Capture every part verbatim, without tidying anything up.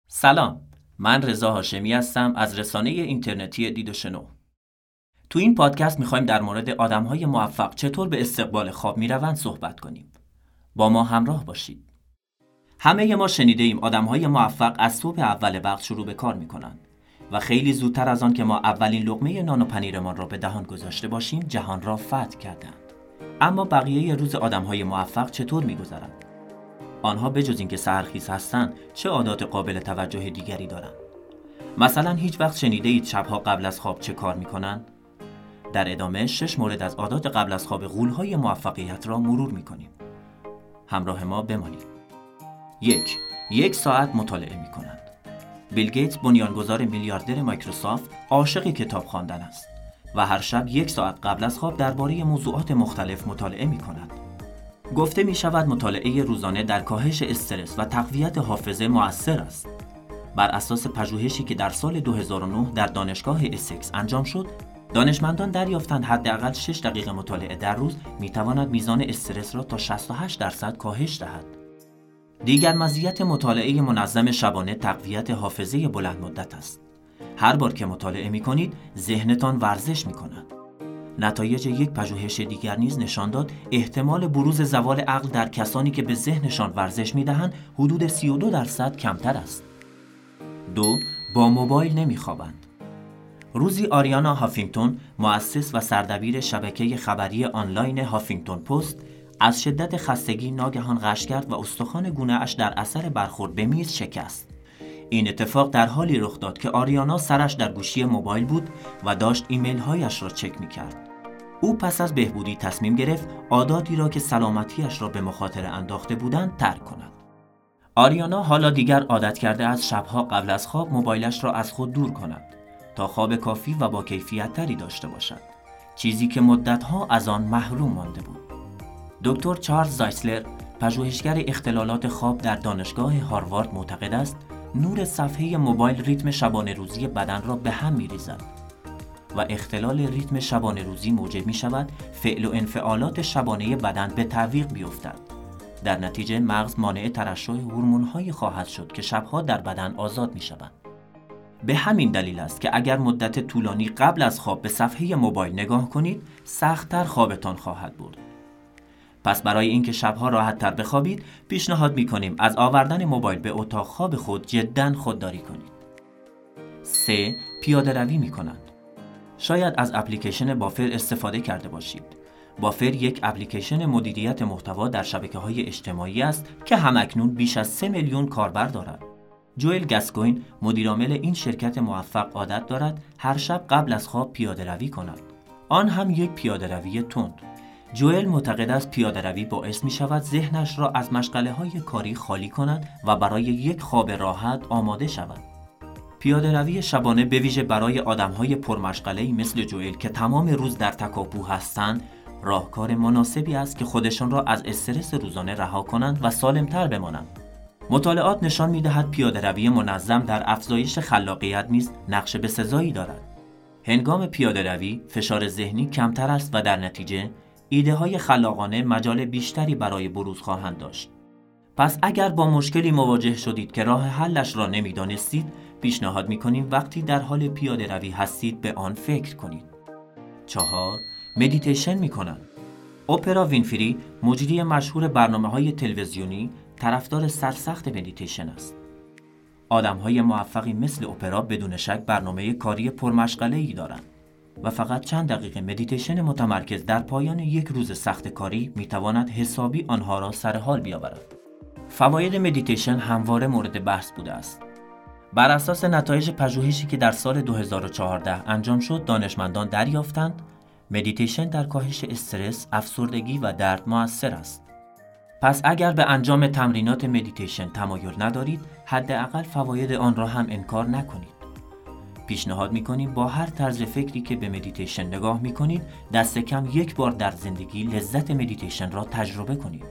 سلام، من رضا هاشمی هستم از رسانه اینترنتی دید و شنو. تو این پادکست میخوایم در مورد آدمهای موفق چطور به استقبال خواب میروند صحبت کنیم. با ما همراه باشید. همه ما شنیده ایم آدمهای موفق از صبح اول وقت شروع به کار میکنند و خیلی زودتر از آن که ما اولین لقمه نان و پنیرمان را به دهان گذاشته باشیم جهان را فتح کردند. اما بقیه روز آدمهای موفق چطور میگذرند؟ آنها بجز اینکه سحرخیز هستند چه عادات قابل توجه دیگری دارند؟ مثلا هیچ وقت شنیده اید شبها قبل از خواب چه کار میکنند؟ در ادامه شش مورد از عادات قبل از خواب غول‌های موفقیت را مرور میکنیم. همراه ما بمانید. یک. یک ساعت مطالعه میکنند. بیل گیتس بنیانگذار میلیاردر مایکروسافت عاشق کتاب خواندن است و هر شب یک ساعت قبل از خواب درباره موضوعات مختلف مطالعه میکند. گفته می شود مطالعه روزانه در کاهش استرس و تقویت حافظه مؤثر است. بر اساس پژوهشی که در سال دو هزار و نه در دانشگاه اسکس انجام شد، دانشمندان دریافتند حداقل شش دقیقه مطالعه در روز می تواند میزان استرس را تا شصت و هشت درصد کاهش دهد. دیگر مزیت مطالعه منظم شبانه تقویت حافظه بلند مدت است. هر بار که مطالعه می کنید، ذهنتان ورزش می کند. نتایج یک پژوهش دیگر نیز نشان داد احتمال بروز زوال عقل در کسانی که به ذهنشان ورزش می‌دهند حدود سی و دو درصد کمتر است. دو. با موبایل نمی‌خوابند. روزی آریانا هافینگتون، مؤسس و سردبیر شبکه خبری آنلاین هافینگتون پست، از شدت خستگی ناگهان غش کرد و استخوان گونه‌اش در اثر برخورد به میز شکست. این اتفاق در حالی رخ داد که آریانا سرش در گوشی موبایل بود و داشت ایمیل‌هایش را چک می‌کرد. او پس از بهبودی تصمیم گرفت عاداتی را که سلامتیش را به مخاطره انداخته بودند ترک کند. آریانا حالا دیگر عادت کرده از شبها قبل از خواب موبایلش را از خود دور کند تا خواب کافی و با کیفیت تری داشته باشد، چیزی که مدتها از آن محروم مانده بود. دکتر چارلز زایسلر، پژوهشگر اختلالات خواب در دانشگاه هاروارد، معتقد است نور صفحه موبایل ریتم شبانه روزی بدن را به هم می‌ریزد و اختلال ریتم شبانه روزی موجب می شود فعل و انفعالات شبانه بدن به تعویق بیفتد. در نتیجه مغز مانع ترشح هورمون‌هایی خواهد شد که شبها در بدن آزاد می شوند. به همین دلیل است که اگر مدت طولانی قبل از خواب به صفحه موبایل نگاه کنید، سخت‌تر خوابتان خواهد برد. پس برای اینکه شبها راحت‌تر بخوابید، پیشنهاد می‌کنیم از آوردن موبایل به اتاق خواب خود جداً خودداری کنید. سه. پیاده‌روی می‌کنند. شاید از اپلیکیشن بافر استفاده کرده باشید. بافر یک اپلیکیشن مدیریت محتوا در شبکه‌های اجتماعی است که همکنون بیش از سه میلیون کاربر دارد. جوئل گاسکوین، مدیرعامل این شرکت موفق، عادت دارد هر شب قبل از خواب پیاده‌روی کند. آن هم یک پیاده‌روی تند. جوئل معتقد است پیاده‌روی باعث می‌شود ذهنش را از مشغله‌های کاری خالی کند و برای یک خواب راحت آماده شود. پیاده‌روی شبانه به ویژه برای آدم‌های پرمشغله‌ای مثل جوئل که تمام روز در تکاپو هستند، راهکار مناسبی است که خودشان را از استرس روزانه رها کنند و سالم‌تر بمانند. مطالعات نشان می‌دهد پیاده‌روی منظم در افزایش خلاقیت نیز نقش بسزایی دارد. هنگام پیاده‌روی فشار ذهنی کمتر است و در نتیجه ایده‌های خلاقانه مجال بیشتری برای بروز خواهند داشت. پس اگر با مشکلی مواجه شدید که راه حلش را نمی‌دانستید، پیشنهاد می‌کنیم وقتی در حال پیاده‌روی هستید به آن فکر کنید. چهار. مدیتیشن می‌کنند. اپرا وینفری، مجری مشهور برنامه‌های تلویزیونی، طرفدار سرسخت مدیتیشن است. آدم‌های موفقی مثل اپرا بدون شک برنامه کاری پرمشغله‌ای دارند و فقط چند دقیقه مدیتیشن متمرکز در پایان یک روز سخت کاری می‌تواند حسابی آنها را سر حال بیاورد. فواید مدیتیشن همواره مورد بحث بوده است. بر اساس نتایج پژوهشی که در سال دو هزار و چهارده انجام شد، دانشمندان دریافتند مدیتیشن در کاهش استرس، افسردگی و درد مؤثر است. پس اگر به انجام تمرینات مدیتیشن تمایل ندارید، حداقل فواید آن را هم انکار نکنید. پیشنهاد می‌کنیم با هر طرز فکری که به مدیتیشن نگاه می‌کنید، دست کم یک بار در زندگی لذت مدیتیشن را تجربه کنید.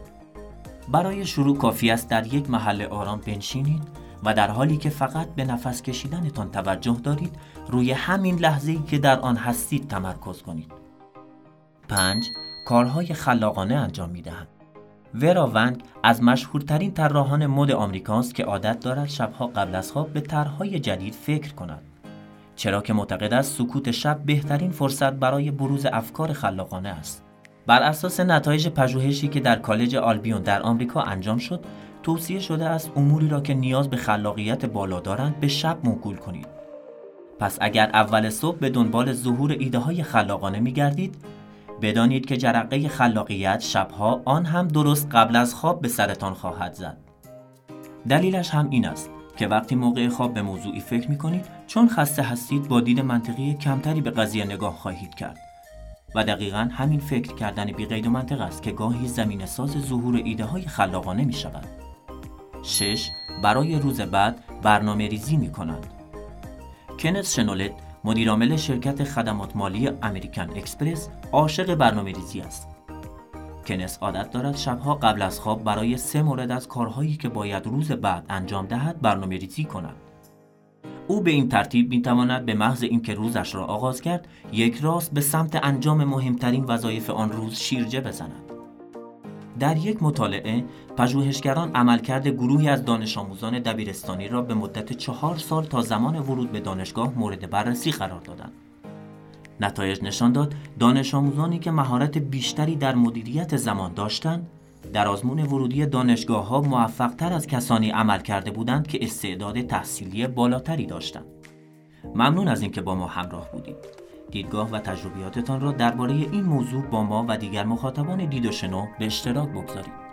برای شروع کافی است در یک محل آرام بنشینید و در حالی که فقط به نفس کشیدنتان توجه دارید، روی همین لحظه‌ای که در آن هستید تمرکز کنید. پنج. کارهای خلاقانه انجام می‌دهند. ورا ونگ از مشهورترین طراحان مد آمریکاست که عادت دارد شبها قبل از خواب به طرح‌های جدید فکر کند، چرا که معتقد است سکوت شب بهترین فرصت برای بروز افکار خلاقانه است. بر اساس نتایج پژوهشی که در کالج آلبیون در آمریکا انجام شد، توصیه شده است اموری را که نیاز به خلاقیت بالا دارند به شب موکول کنید. پس اگر اول صبح به دنبال ظهور ایده‌های خلاقانه می‌گردید، بدانید که جرقه خلاقیت شبها آن هم درست قبل از خواب به سرتان خواهد زد. دلیلش هم این است که وقتی موقع خواب به موضوعی فکر می‌کنید، چون خسته هستید با دید منطقی کمتری به قضیه نگاه خواهید کرد. و دقیقاً همین فکر کردن بی قید و منطق است که گاهی زمینه‌ساز ظهور ایده‌های خلاقانه می‌شود. شش. برای روز بعد برنامه ریزی می‌کنند. کنت شنولت، مدیرعامل شرکت خدمات مالی امریکن اکسپرس، عاشق برنامه‌ریزی است. کنت عادت دارد شبها قبل از خواب برای سه مورد از کارهایی که باید روز بعد انجام دهد برنامه‌ریزی کند. او به این ترتیب می‌تواند به محض اینکه روزش را آغاز کرد، یک راست به سمت انجام مهمترین وظایف آن روز شیرجه بزند. در یک مطالعه، پژوهشگران عملکرد گروهی از دانش آموزان دبیرستانی را به مدت چهار سال تا زمان ورود به دانشگاه مورد بررسی قرار دادند. نتایج نشان داد دانش آموزانی که مهارت بیشتری در مدیریت زمان داشتند، در آزمون ورودی دانشگاه‌ها موفق‌تر از کسانی عمل کرده بودند که استعداد تحصیلی بالاتری داشتند. ممنون از اینکه با ما همراه بودید. دیدگاه و تجربیاتتان را درباره این موضوع با ما و دیگر مخاطبان دید و شنو به اشتراک بگذارید.